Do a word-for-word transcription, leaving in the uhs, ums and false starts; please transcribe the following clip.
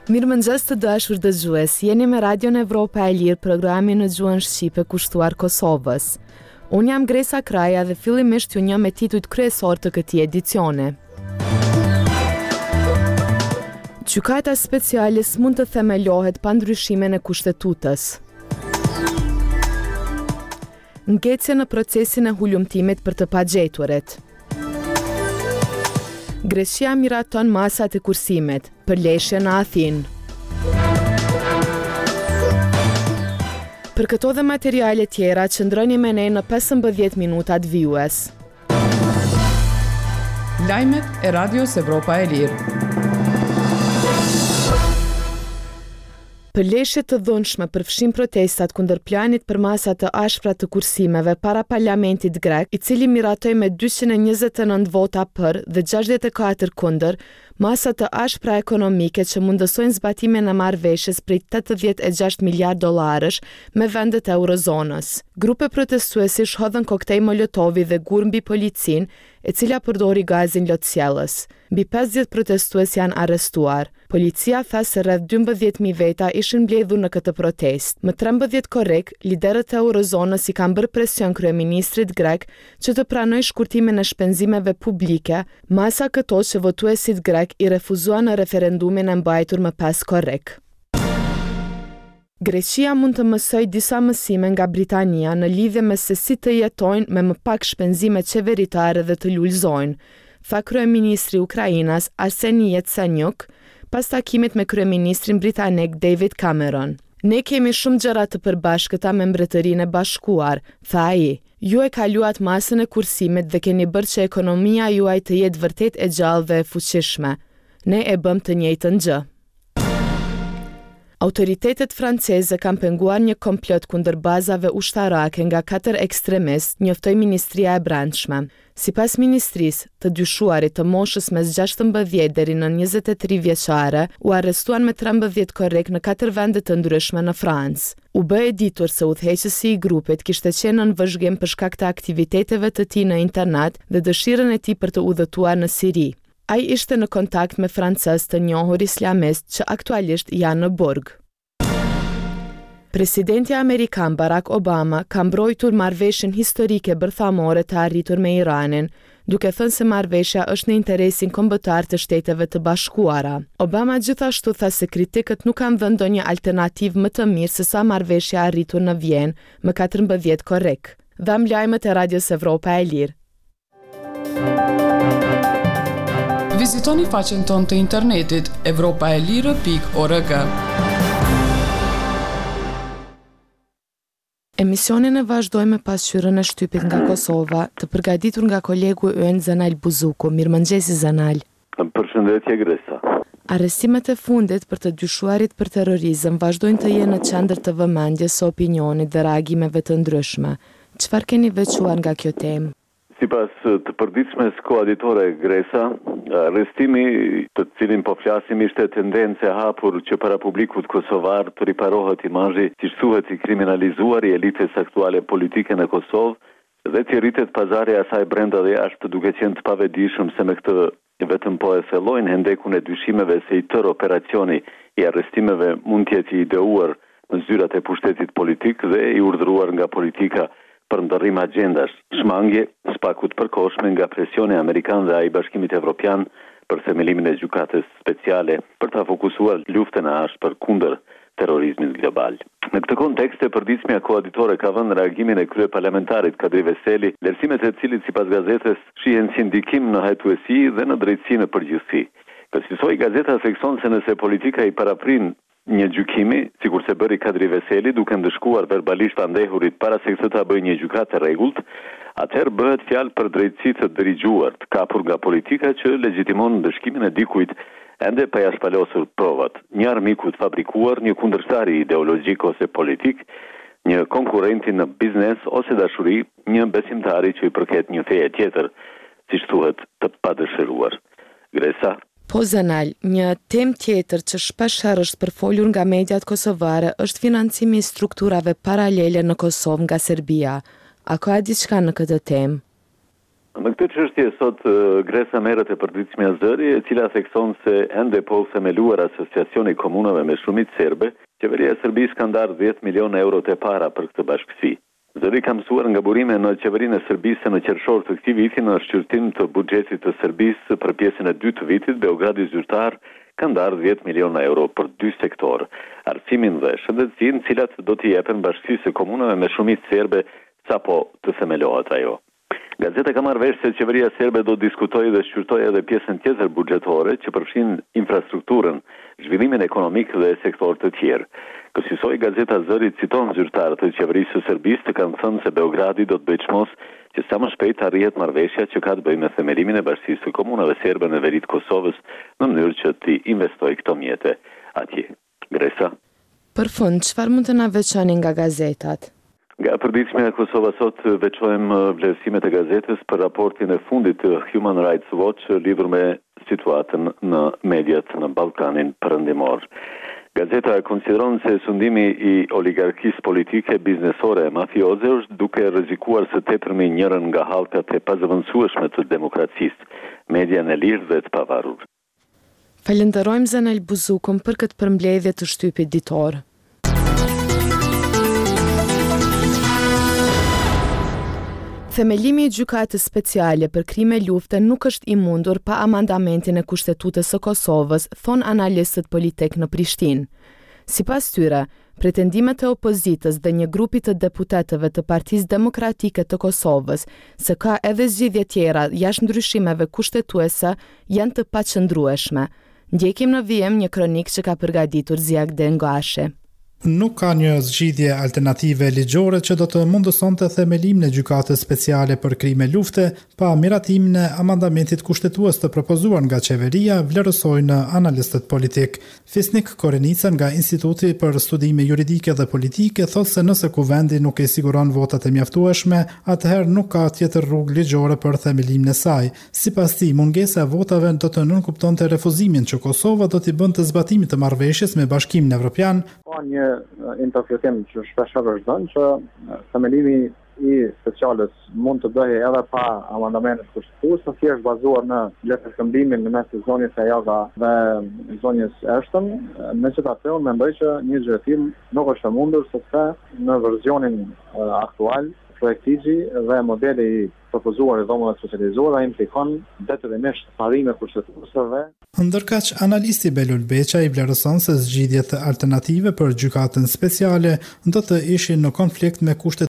Mirëmëngjes të dashur dëgjues, jeni me Radion Evropa e Lirë, programi në gjuhën shqipe kushtuar Kosovës. Unë jam Gresa Kraja dhe fillimisht ju njeh me titujt kryesor të këtij edicioni. Gjykata speciale s'mund të themelohet pa ndryshimin e kushtetutës. Ngecje në procesin e hulumtimit për të pagjeturit. Greqia miraton masat e kursimit, përleshje në Athinë. Për këto dhe materiale tjera, qëndroni me ne në pesëmbëdhjetë minutat vijues. Lajmet e Radios Evropa e Lirë. Përleshje të dhunshme përfshin protestat kundër planit për masa të ashpra të kursimeve para parlamentit grek, i cili miratoi me dyqind e njëzet e nëntë vota për dhe gjashtëdhjetë e katër kundër, masa të ashpra ekonomike që mundësojnë zbatimin e marrëveshjes prej tetëdhjetë e gjashtë miliard dollarësh me vendet e eurozonës. Grupe protestuesi shodhën koktej molotovi dhe gur mbi policin, e cila përdori gazin lotësjellës. Mbi pesëdhjetë protestues janë arrestuar. Policia tha se rreth dymbëdhjetë mijë veta ishin mbledhur në këtë protestë. Më trembëdhjetë korrik, liderët e eurozonës i kanë bërë presion kryeministrit grek që të pranojë shkurtimin e shpenzimeve publike, masa këto që votuesit grek i refuzuan në referendumin e mbajtur më pas korrik. Greqia mund të mësoj disa mësime nga Britania në lidhje me se si të jetojnë me më pak shpenzime qeveritare dhe të lulëzojnë, tha kryeministri Ukrainas Arseni Yatsenyuk pas takimit me kryeministrin britanik David Cameron. Ne kemi shumë gjëra të përbashkëta me Mbretërinë e Bashkuar, tha ai. Ju e kaluat masën e kursimit dhe keni bërë që ekonomia juaj të jetë vërtet e gjallë dhe e fuqishme. Ne e bëm të njëjtën gjë. Autoritetet franceze kanë penguar një komplot kundër bazave ushtarake nga katër ekstremist, njoftoi Ministria e Brendshme. Sipas ministrisë, të dyshuarit të moshës mes gjashtëmbëdhjetë deri në njëzet e tri vjeçare u arrestuan me trembëdhjetë korrik në katër vende të ndryshme në Francë. U bë e ditur se udhëheqësi i grupit kishte qenë në vëzhgim për shkak të aktiviteteve të tij në internet dhe dëshirën e tij për të udhëtuar në Siri. Ai ishte në kontakt me francezë të njohur islamist që aktualisht janë në burg. Presidenti Amerikan Barack Obama ka mbrojtur marrëveshjen historike bërthamore të arritur me Iranin, duke thënë se marrëveshja është në interesin kombëtar të Shteteve të Bashkuara. Obama gjithashtu tha se kritikët nuk kanë dhënë ndonjë alternativë më të mirë se sa marrëveshja arritur në Vjenë më katërmbëdhjetë korrik. Dham lajmet e Radios Evropa e Lirë. Vizitoni faqen tonë të internetit evropaelire pikë org. Emisionin e vazhdojmë me pasqyrën e shtypit nga Kosova, të përgatitur nga kolegu ynë Zanal Buzuku. Mirëmëngjesi Zanal. Përshëndetje Gresa. Arrestimet e fundit për të dyshuarit për terrorizëm vazhdojnë të jenë në qendër të vëmendjes së opinionit dhe reagimeve të ndryshme. Çfarë keni veçuar nga kjo temë? Sipas të përditshmes koaditore Gresa, arrestimi të cilin po flasim ishte tendencë e hapur që para publikut kosovar të riparohet imazhi, siç thuhet, i kriminalizuar i elitës aktuale politike në Kosovë dhe të rritet pazari i asaj brenda dhe jashtë, duke qenë të pavetëdijshëm se me këtë vetëm po e thellojnë hendekun e dyshimeve se i tërë operacioni i arrestimeve mund të jetë i ideuar në zyrat e pushtetit politik dhe i urdhëruar nga politika për ndërrim agjendash, shmangje s'pakut përkohshme nga presioni amerikan dhe ai Bashkimit Evropian për themelimin e gjykatës speciale për ta fokusuar luftën e ashpër kundër terrorizmit global. Në këtë kontekst e përditshmja koaditore ka vënë reagimin e kryeparlamentarit Kadri Veseli, vlerësimet e cilit sipas gazetës shihen si ndikim në hetuesi dhe në drejtësi në përgjithësi. Kësaj gazeta thekson se nëse politika i paraprin një gjykimi, sikur se bëri Kadri Veseli, duke ndëshkuar verbalisht andehurit para se këtë ta bëjë një gjykatë e rregullt, atëherë bëhet fjalë për drejtësi të dirijuar, të kapur nga politika që legjitimon ndëshkimin e dikujt ende pa ja shpalosur provat. Një armiku të fabrikuar, një kundërshtar ideologjik ose politik, një konkurrenti në biznes ose dashuri, një besimtari që i përket një feje tjetër, siç thuhet, të padëshiruar. Gresa. Po Zanal, një temë tjetër që shpesh herë është përfolur nga mediat kosovare është financimi i strukturave paralele në Kosovë nga Serbia. A ka diçka në këtë temë? Në këtë çështje sot Gresa merret e përditshme zëri, e cila thekson se ende po themeluar asociacioni i komunave me shumicë serbe, qeveria e Serbisë ka ndarë dhjetë milionë euro të para për këtë bashkësi. Zëri ka mësuar nga burime në qeverinë e Serbisë se në qershor të këtij viti në shqyrtim të buxhetit të Serbisë për pjesën e dytë të vitit, Beogradi zyrtar ka ndarë dhjetë milionë euro për dy sektor, arsimin dhe shëndetësinë, të cilat do t'i jepen bashkësisë së komunave me shumicë serbe sapo të themelohet ajo. Gazeta ka marrë vesh se qeveria serbe do diskutojë dhe shqyrtojë edhe pjesën tjetër buxhetore që përfshin infrastrukturën, zhvillimin ekonomik dhe sektor të tjerë. Kësaj gazeta Zëri citon zyrtarët e qeverisë së Serbisë të kanë thënë se Beogradi do të bëjë çmos që sa më shpejt arrihet marrëveshja që ka të bëjë me themelimin e bashkisë së komunave serbe në veri të Kosovës në mënyrë që të investojë këto mjete atje. Gresa. Për fund, çfarë mund të na veçoni nga gazetat? Nga përditshmja e Kosovës sot veçojmë vlerësimet e gazetës për raportin e fundit të Human Rights Watch lidhur me situatën në mediat në Ballkanin Perëndimor. Gazeta konsideron se sundimi i oligarkisë politike, biznesore e mafioze është duke rrezikuar së tepërmi njërin nga hallkat e pazëvendësueshme të demokracisë, median e lirë dhe të pavarur. Falenderojmë Zanel Buzukun për këtë përmbledhje të shtypit ditor. Themelimi i gjykatës speciale për krime lufte nuk është i mundur pa amandamentin e Kushtetutës së Kosovës, thon analistët politik në Prishtinë. Sipas tyre, pretendimet e opozitës dhe një grupi të deputetëve të Partisë Demokratike të Kosovës se ka edhe zgjidhje tjera jashtë ndryshimeve kushtetuese janë të paqëndrueshme. Ndjekim në vijim një kronik që ka përgatitur Ziak Dengashi. Nuk ka një zgjidhje alternative ligjore që do të mundësonte themelimin e gjykatës speciale për krime lufte pa miratimin e amandamentit kushtetues të propozuar nga qeveria, vlerësojnë analistët politik. Fisnik Korenica nga Instituti për Studime Juridike dhe Politike thotë se nëse kuvendi nuk i siguron votat e mjaftueshme, atëherë nuk ka tjetër rrugë ligjore për themelimin e saj. Sipas tij, mungesa e votave do të nënkuptonte refuzimin që Kosova do t'i bënte zbatimit të marrëveshjes me Bashkimin Evropian. Ka një interpretim që shpeshherë është dhënë që themelimi i speciales mund të bëhej edhe pa amandamentet kushtetues, thjesht bazuar në letërshkëmbimin në mes të zonjës e Jaga dhe zonjës Ashton. Megjithatë, unë mendoj që një gjë e tillë nuk është e mundur sepse në versionin aktual projektigji dhe modeli i propozuar i dhomave socializuara implikon detyrimisht parime kushtetuese dhe Ndërkaq, analisti Belul Beqa i vlerëson se zgjidhjet alternative për gjykatën speciale do të ishin në konflikt me kushtet